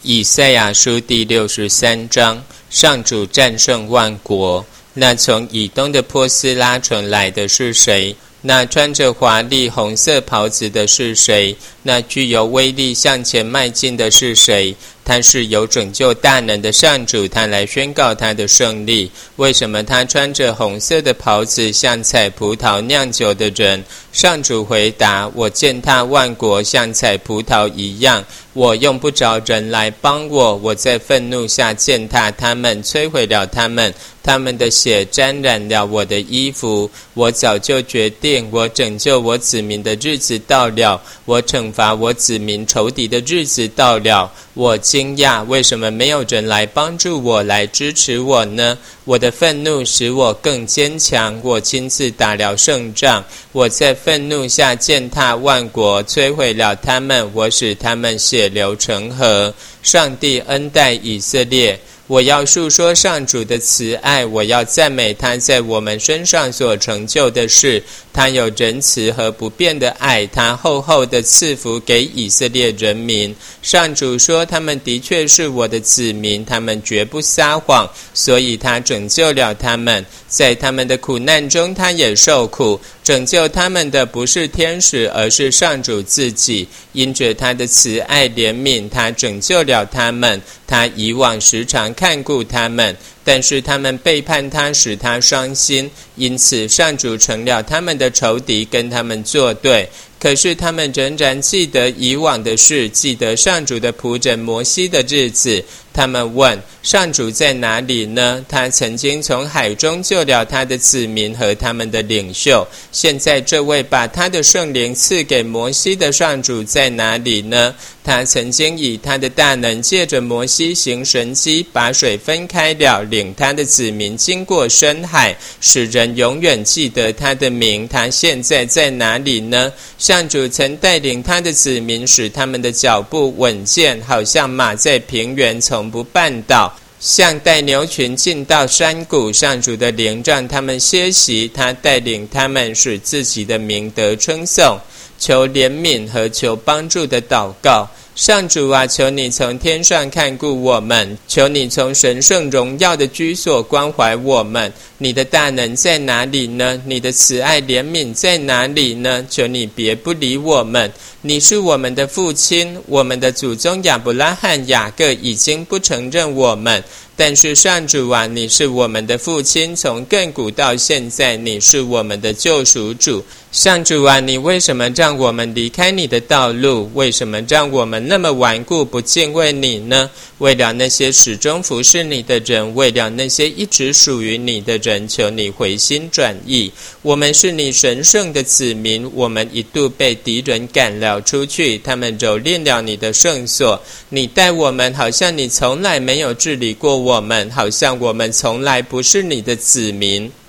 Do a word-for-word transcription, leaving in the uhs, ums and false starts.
以赛亚书第六十三章，上主战胜万国。那从以东的波斯拉城来的是谁？那穿着华丽红色袍子的是谁？那具有威力向前迈进的是谁？他是有拯救大能的上主，他来宣告他的胜利。为什么他穿着红色的袍子，像采葡萄酿酒的人？上主回答：我践踏万国，像采葡萄一样。我用不着人来帮我，我在愤怒下践踏他们，摧毁了他们。他们的血沾染了我的衣服。我早就决定，我拯救我子民的日子到了，我惩罚我子民仇敌的日子到了。我惊讶，为什么没有人来帮助我，来支持我呢？我的愤怒使我更坚强，我亲自打了胜仗。我在愤怒下践踏万国，摧毁了他们，我使他们血流成河。上帝恩待以色列。我要述说上主的慈爱，我要赞美他在我们身上所成就的事。他有仁慈和不变的爱，他厚厚的赐福给以色列人民。上主说，他们的确是我的子民，他们绝不撒谎，所以他拯救了他们。在他们的苦难中，他也受苦。拯救他们的不是天使，而是上主自己。因着他的慈爱怜悯，他拯救了他们。他以往时常看顾他们，但是他们背叛他，使他伤心。因此上主成了他们的仇敌，跟他们作对。可是他们仍然记得以往的事，记得上主的仆人摩西的日子。他们问，上主在哪里呢？他曾经从海中救了他的子民和他们的领袖。现在这位把他的圣灵赐给摩西的上主在哪里呢？他曾经以他的大能借着摩西行神迹，把水分开了，领他的子民经过深海，使人永远记得他的名。他现在在哪里呢？上主曾带领他的子民，使他们的脚步稳健，好像马在平原从不绊倒，像带牛群进到山谷。上主的灵让他们歇息，他带领他们，使自己的名得称颂。求怜悯和求帮助的祷告。上主啊，求你从天上看顾我们，求你从神圣荣耀的居所关怀我们。你的大能在哪里呢？你的慈爱怜悯在哪里呢？求你别不理我们。你是我们的父亲，我们的祖宗亚伯拉罕、雅各已经不承认我们，但是上主啊，你是我们的父亲，从亘古到现在，你是我们的救赎主。上主啊，你为什么让我们离开你的道路？为什么让我们那么顽固不敬畏你呢？为了那些始终服侍你的人，为了那些一直属于你的人，求你回心转意。我们是你神圣的子民，我们一度被敌人赶了出去，他们蹂躏了你的圣所。你待我们好像你从来没有治理过我们，好像我们从来不是你的子民。